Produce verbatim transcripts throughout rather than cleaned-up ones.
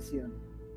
grabación.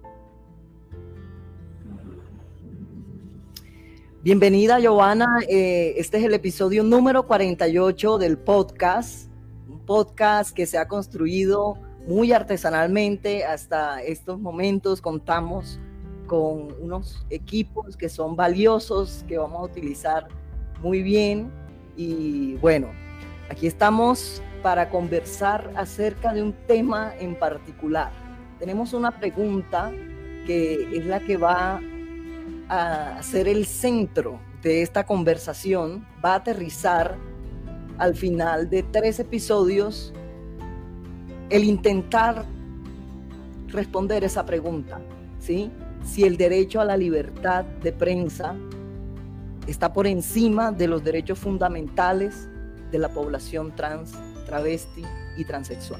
Bienvenida, Giovanna. Eh, este es el episodio número cuarenta y ocho del podcast, un podcast que se ha construido muy artesanalmente hasta estos momentos. Contamos con unos equipos que son valiosos, que vamos a utilizar muy bien. Y bueno, aquí estamos para conversar acerca de un tema en particular. Tenemos una pregunta que es la que va a ser el centro de esta conversación, va a aterrizar al final de tres episodios el intentar responder esa pregunta, ¿sí? Si el derecho a la libertad de prensa está por encima de los derechos fundamentales de la población trans, travesti y transexual.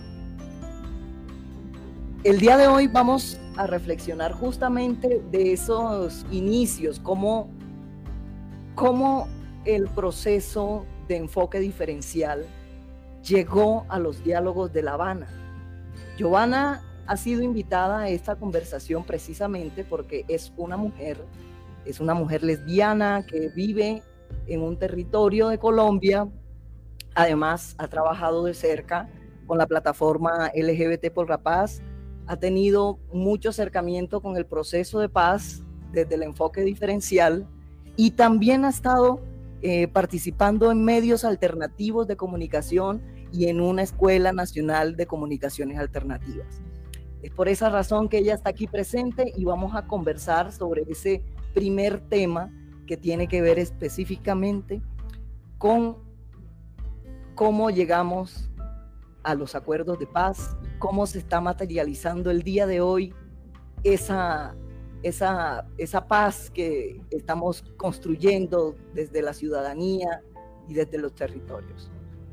El día de hoy vamos a reflexionar justamente de esos inicios, cómo, cómo el proceso de enfoque diferencial llegó a los diálogos de La Habana. Giovanna ha sido invitada a esta conversación precisamente porque es una mujer, es una mujer lesbiana que vive en un territorio de Colombia. Además, ha trabajado de cerca con la plataforma L G B T por la Paz, ha tenido mucho acercamiento con el proceso de paz desde el enfoque diferencial y también ha estado eh, participando en medios alternativos de comunicación y en una Escuela Nacional de Comunicaciones Alternativas. Es por esa razón que ella está aquí presente y vamos a conversar sobre ese primer tema que tiene que ver específicamente con cómo llegamos a los acuerdos de paz, cómo se está materializando el día de hoy esa, esa, esa paz que estamos construyendo desde la ciudadanía y desde los territorios.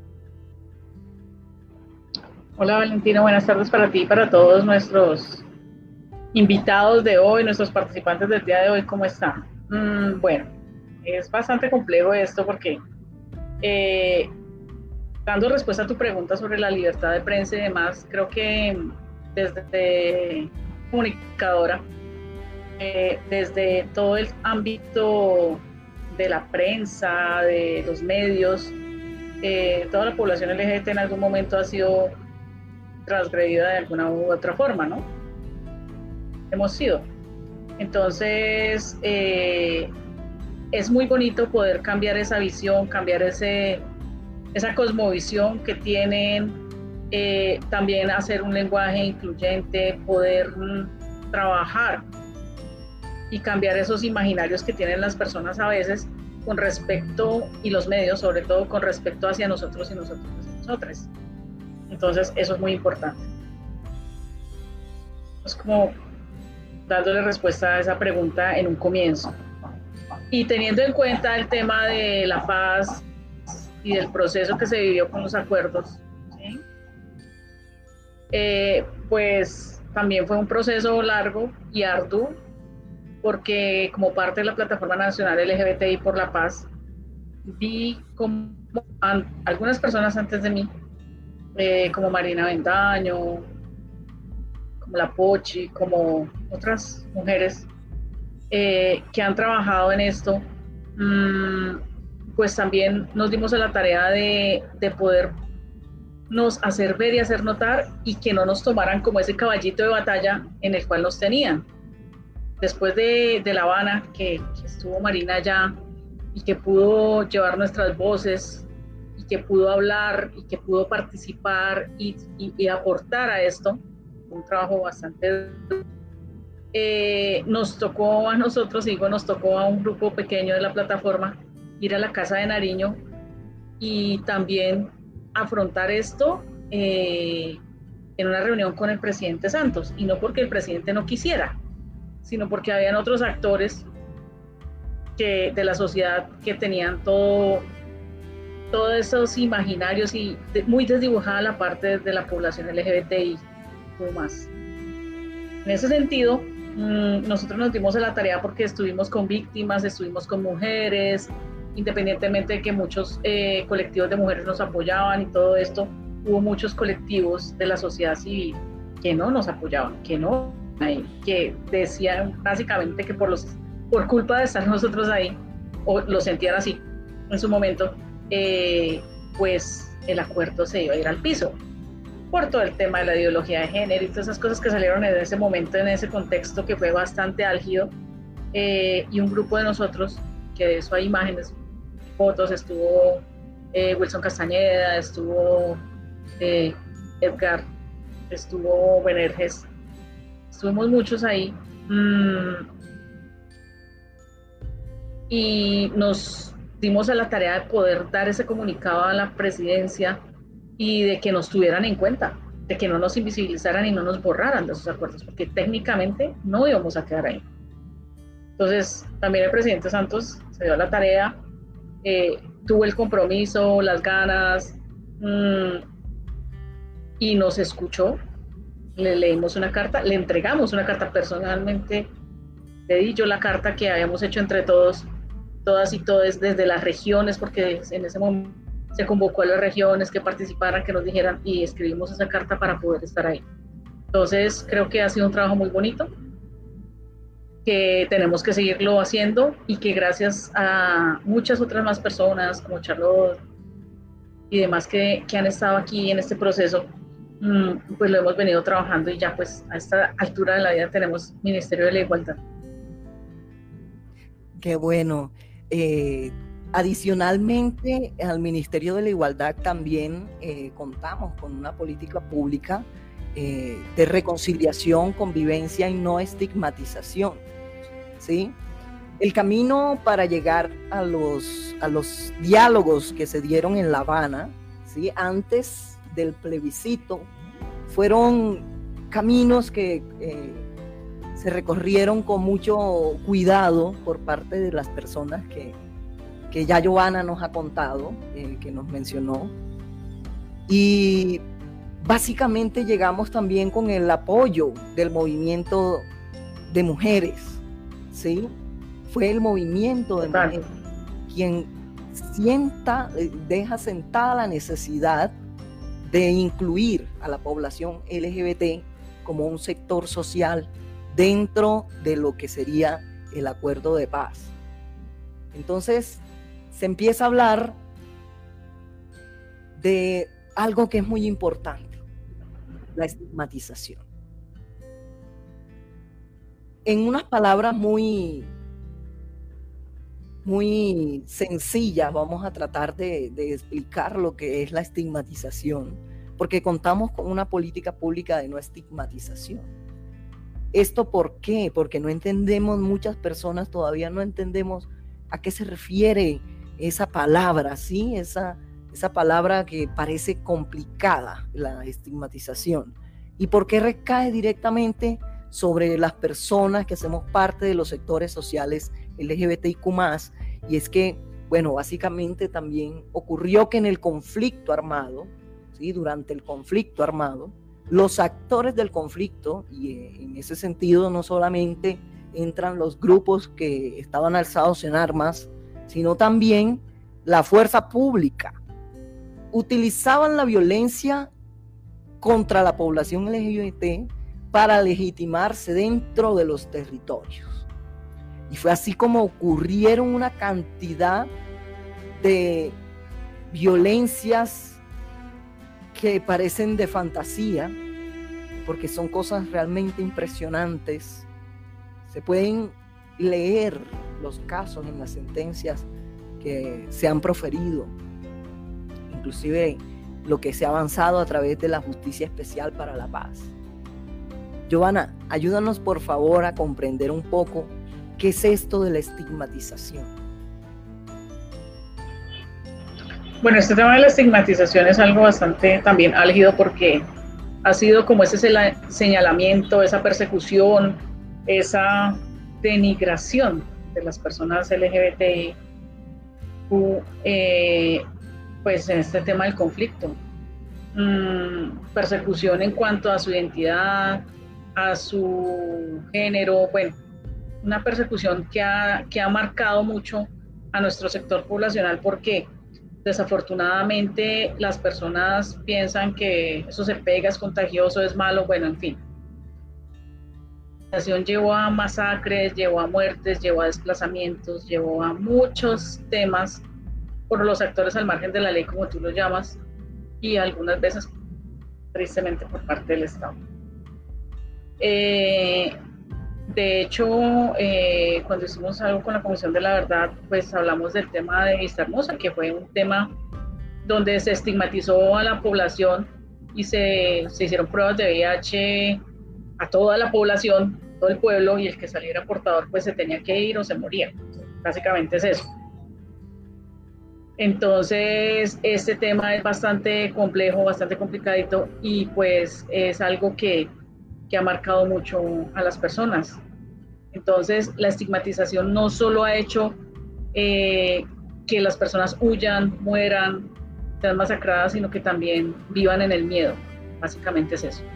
Hola Valentina, buenas tardes para ti y para todos nuestros invitados de hoy, nuestros participantes del día de hoy. ¿Cómo están? Mm, bueno, es bastante complejo esto porque eh, dando respuesta a tu pregunta sobre la libertad de prensa y demás, creo que desde comunicadora, eh, desde todo el ámbito de la prensa, de los medios, eh, toda la población L G B T en algún momento ha sido transgredida de alguna u otra forma, ¿no? Hemos sido. Entonces, eh, es muy bonito poder cambiar esa visión, cambiar ese, esa cosmovisión que tienen, eh, también hacer un lenguaje incluyente, poder mm, trabajar y cambiar esos imaginarios que tienen las personas a veces con respecto, y los medios sobre todo, con respecto hacia nosotros y nosotros y nosotras. Entonces, eso es muy importante. Es como dándole respuesta a esa pregunta en un comienzo. Y teniendo en cuenta el tema de la paz y del proceso que se vivió con los acuerdos, ¿sí? eh, pues también fue un proceso largo y arduo, porque como parte de la Plataforma Nacional L G B T I por la Paz, vi como an, algunas personas antes de mí, eh, como Marina Bendaño, como la Pochi, como otras mujeres eh, que han trabajado en esto, mmm, pues también nos dimos a la tarea de, de poder nos hacer ver y hacer notar y que no nos tomaran como ese caballito de batalla en el cual nos tenían. Después de, de La Habana, que, que estuvo Marina allá y que pudo llevar nuestras voces y que pudo hablar y que pudo participar y, y, y aportar a esto, un trabajo bastante... Eh, nos tocó a nosotros, digo, nos tocó a un grupo pequeño de la plataforma ir a la Casa de Nariño y también afrontar esto eh, en una reunión con el presidente Santos, y no porque el presidente no quisiera, sino porque habían otros actores que, de la sociedad que tenían todo, todos esos imaginarios y de, muy desdibujada la parte de la población L G B T I o más. En ese sentido, mmm, nosotros nos dimos a la tarea porque estuvimos con víctimas, estuvimos con mujeres, independientemente de que muchos eh, colectivos de mujeres nos apoyaban y todo esto, hubo muchos colectivos de la sociedad civil que no nos apoyaban, que no ahí, que decían básicamente que por, los, por culpa de estar nosotros ahí, o lo sentían así en su momento, eh, pues el acuerdo se iba a ir al piso, por todo el tema de la ideología de género y todas esas cosas que salieron en ese momento, en ese contexto que fue bastante álgido, eh, y un grupo de nosotros, que de eso hay imágenes, fotos, estuvo eh, Wilson Castañeda, estuvo eh, Edgar, estuvo Benerges, estuvimos muchos ahí, mmm, y nos dimos a la tarea de poder dar ese comunicado a la presidencia y de que nos tuvieran en cuenta, de que no nos invisibilizaran y no nos borraran de esos acuerdos, porque técnicamente no íbamos a quedar ahí. Entonces, también el presidente Santos se dio a la tarea, eh, tuvo el compromiso, las ganas, mmm, y nos escuchó. Le leímos una carta, le entregamos una carta personalmente, le di yo la carta que habíamos hecho entre todos, todas y todos desde las regiones, porque en ese momento se convocó a las regiones que participaran, que nos dijeran, y escribimos esa carta para poder estar ahí. Entonces creo que ha sido un trabajo muy bonito, que tenemos que seguirlo haciendo y que gracias a muchas otras más personas como Charlotte y demás que, que han estado aquí en este proceso, pues lo hemos venido trabajando y ya pues a esta altura de la vida tenemos Ministerio de la Igualdad. Qué bueno. Eh, adicionalmente al Ministerio de la Igualdad también eh, contamos con una política pública eh, de reconciliación, convivencia y no estigmatización, ¿sí? El camino para llegar a los, a los diálogos que se dieron en La Habana, ¿sí?, antes del plebiscito, fueron caminos que eh, se recorrieron con mucho cuidado por parte de las personas que, que ya Giovanna nos ha contado, eh, que nos mencionó. Y básicamente llegamos también con el apoyo del movimiento de mujeres, ¿sí? Fue el movimiento de mujeres quien sienta, deja sentada la necesidad de incluir a la población L G B T como un sector social dentro de lo que sería el acuerdo de paz. Entonces se empieza a hablar de algo que es muy importante, la estigmatización. En unas palabras muy, muy sencillas vamos a tratar de, de explicar lo que es la estigmatización, porque contamos con una política pública de no estigmatización. ¿Esto por qué? Porque no entendemos, muchas personas todavía no entendemos a qué se refiere esa palabra, ¿sí? Esa, esa palabra que parece complicada, la estigmatización. ¿Y por qué recae directamente sobre las personas que hacemos parte de los sectores sociales L G B T I Q más? Y es que, bueno, básicamente también ocurrió que en el conflicto armado, ¿sí?, durante el conflicto armado, los actores del conflicto, y en ese sentido no solamente entran los grupos que estaban alzados en armas, sino también la fuerza pública, utilizaban la violencia contra la población L G B T para legitimarse dentro de los territorios. Y fue así como ocurrieron una cantidad de violencias que parecen de fantasía, porque son cosas realmente impresionantes. Se pueden leer los casos en las sentencias que se han proferido, inclusive lo que se ha avanzado a través de la Justicia Especial para la Paz. Giovanna, ayúdanos por favor a comprender un poco qué es esto de la estigmatización. Bueno, este tema de la estigmatización es algo bastante también álgido porque ha sido como ese señalamiento, esa persecución, esa denigración de las personas L G B T I Q, eh, pues en este tema del conflicto. Mm, persecución en cuanto a su identidad, a su género, bueno, una persecución que ha, que ha marcado mucho a nuestro sector poblacional porque desafortunadamente las personas piensan que eso se pega, es contagioso, es malo, bueno, en fin. llevó a masacres, llevó a muertes, llevó a desplazamientos, llevó a muchos temas por los actores al margen de la ley, como tú lo llamas, y algunas veces, tristemente, por parte del Estado. Eh, de hecho, eh, cuando hicimos algo con la Comisión de la Verdad, pues hablamos del tema de Vista Hermosa, que fue un tema donde se estigmatizó a la población y se, se hicieron pruebas de V I H a toda la población, todo el pueblo, y el que saliera portador pues se tenía que ir o se moría. Básicamente es eso. Entonces, este tema es bastante complejo, bastante complicadito, y pues es algo que, que ha marcado mucho a las personas. Entonces, la estigmatización no solo ha hecho eh, que las personas huyan, mueran, sean masacradas, sino que también vivan en el miedo. Básicamente es eso.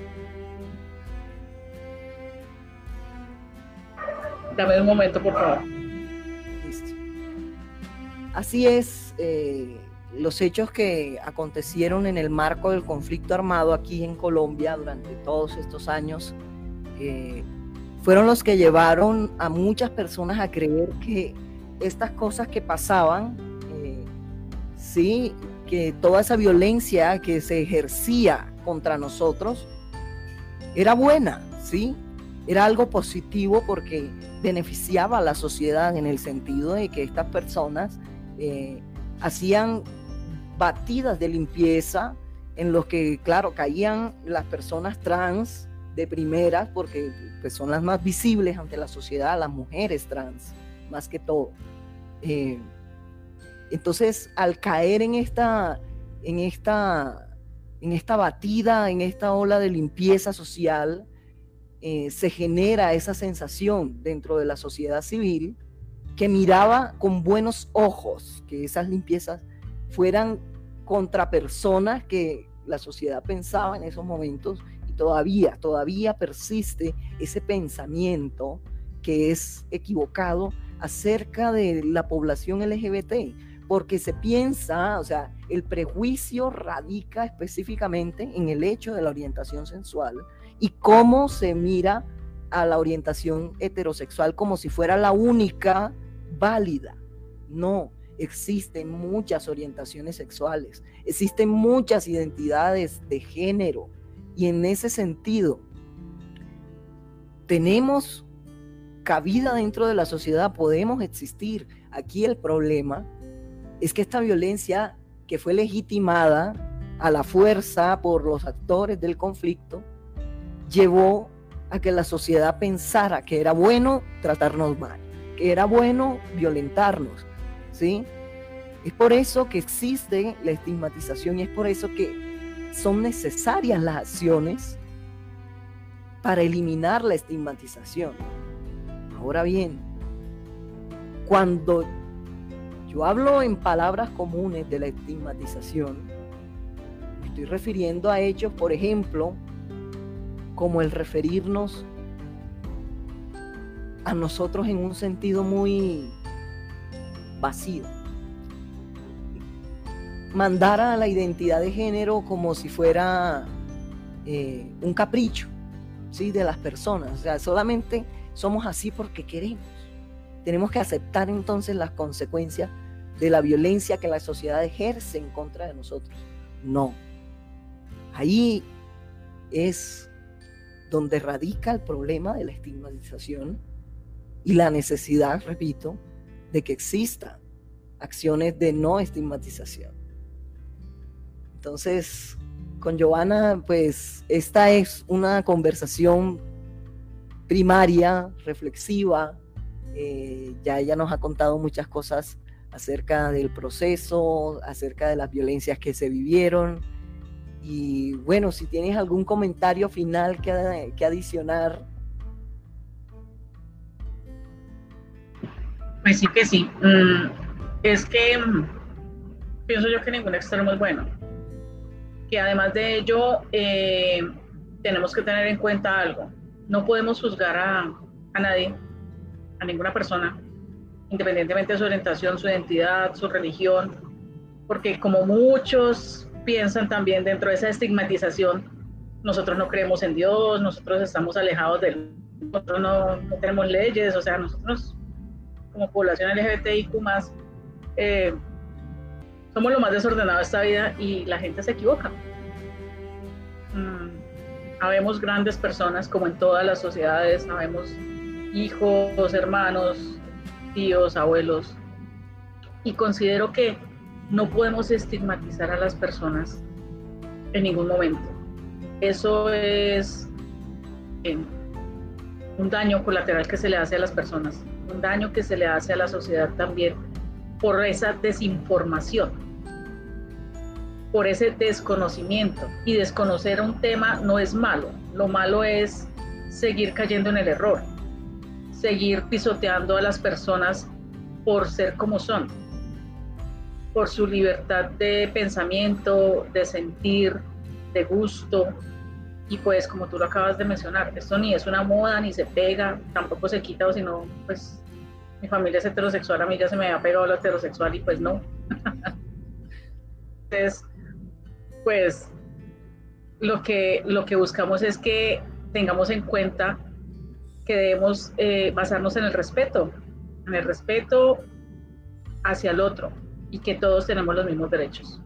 Dame un momento, por favor. Listo. Así es, eh, los hechos que acontecieron en el marco del conflicto armado aquí en Colombia durante todos estos años eh, fueron los que llevaron a muchas personas a creer que estas cosas que pasaban, eh, sí, que toda esa violencia que se ejercía contra nosotros era buena, ¿sí? Era algo positivo porque beneficiaba a la sociedad en el sentido de que estas personas eh, hacían batidas de limpieza en los que, claro, caían las personas trans de primeras, porque pues, son las más visibles ante la sociedad, las mujeres trans, más que todo. Eh, entonces, al caer en esta, en esta, en esta batida, en esta ola de limpieza social, eh, se genera esa sensación dentro de la sociedad civil que miraba con buenos ojos que esas limpiezas fueran contra personas que la sociedad pensaba en esos momentos, y todavía, todavía persiste ese pensamiento que es equivocado acerca de la población L G B T, porque se piensa, o sea, el prejuicio radica específicamente en el hecho de la orientación sensual y cómo se mira a la orientación heterosexual como si fuera la única válida. No, existen muchas orientaciones sexuales, existen muchas identidades de género, y en ese sentido tenemos cabida dentro de la sociedad, podemos existir. Aquí el problema es que esta violencia que fue legitimada a la fuerza por los actores del conflicto llevó a que la sociedad pensara que era bueno tratarnos mal, que era bueno violentarnos, ¿sí? Es por eso que existe la estigmatización y es por eso que son necesarias las acciones para eliminar la estigmatización. Ahora bien, cuando yo hablo en palabras comunes de la estigmatización, me estoy refiriendo a hechos, por ejemplo, como el referirnos a nosotros en un sentido muy vacío. Mandar a la identidad de género como si fuera eh, un capricho, ¿sí?, de las personas. O sea, solamente somos así porque queremos. Tenemos que aceptar entonces las consecuencias de la violencia que la sociedad ejerce en contra de nosotros. No. Ahí es donde radica el problema de la estigmatización y la necesidad, repito, de que existan acciones de no estigmatización. Entonces, con Giovanna, pues esta es una conversación primaria, reflexiva. Eh, ya ella nos ha contado muchas cosas acerca del proceso, acerca de las violencias que se vivieron. Y bueno, si tienes algún comentario final que, que adicionar. Pues sí que sí. Mm, es que mm, pienso yo que ningún extremo es bueno. Que además de ello, eh, tenemos que tener en cuenta algo. No podemos juzgar a, a nadie, a ninguna persona, independientemente de su orientación, su identidad, su religión, porque como muchos piensan también dentro de esa estigmatización, nosotros no creemos en Dios, nosotros estamos alejados de nosotros no, no tenemos leyes, o sea, nosotros como población L G B T I Q más, eh, somos lo más desordenado de esta vida y la gente se equivoca. Mm, habemos grandes personas como en todas las sociedades, habemos hijos, hermanos, tíos, abuelos, y considero que no podemos estigmatizar a las personas en ningún momento. Eso es eh, un daño colateral que se le hace a las personas, un daño que se le hace a la sociedad también por esa desinformación, por ese desconocimiento. Y desconocer un tema no es malo, lo malo es seguir cayendo en el error, seguir pisoteando a las personas por ser como son, por su libertad de pensamiento, de sentir, de gusto. Y pues como tú lo acabas de mencionar, esto ni es una moda, ni se pega, tampoco se quita, o si no, pues mi familia es heterosexual, a mí ya se me había pegado lo heterosexual y pues no. Entonces, pues lo que, lo que buscamos es que tengamos en cuenta que debemos eh, basarnos en el respeto, en el respeto hacia el otro y que todos tenemos los mismos derechos.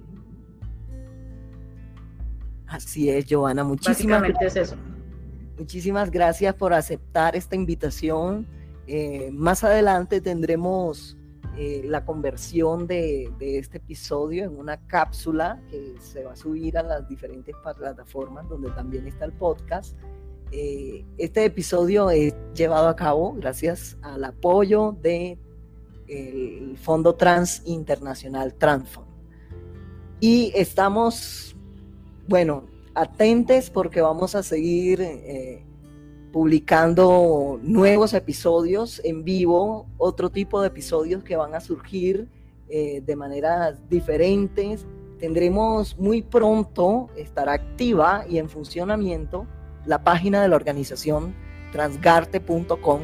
Así es, Johanna, muchísimas Básicamente es eso. Muchísimas gracias por aceptar esta invitación. Eh, más adelante tendremos eh, la conversión de, de este episodio en una cápsula que se va a subir a las diferentes plataformas donde también está el podcast. Eh, este episodio es llevado a cabo gracias al apoyo del de Fondo Trans Internacional Transfund. Y estamos, bueno, atentes porque vamos a seguir eh, publicando nuevos episodios en vivo, otro tipo de episodios que van a surgir eh, de maneras diferentes. Tendremos muy pronto, estará activa y en funcionamiento la página de la organización transgarte punto com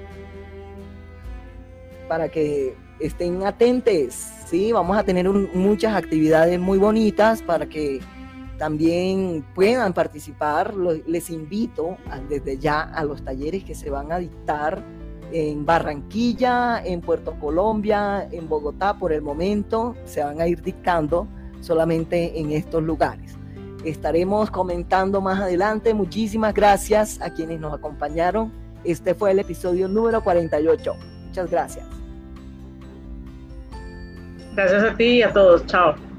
para que estén atentos, ¿sí? Vamos a tener un, muchas actividades muy bonitas para que también puedan participar. Les invito a, desde ya a los talleres que se van a dictar en Barranquilla, en Puerto Colombia, en Bogotá. Por el momento se van a ir dictando solamente en estos lugares. Estaremos comentando más adelante. Muchísimas gracias a quienes nos acompañaron. Este fue el episodio número cuarenta y ocho. Muchas gracias. Gracias a ti y a todos. Chao.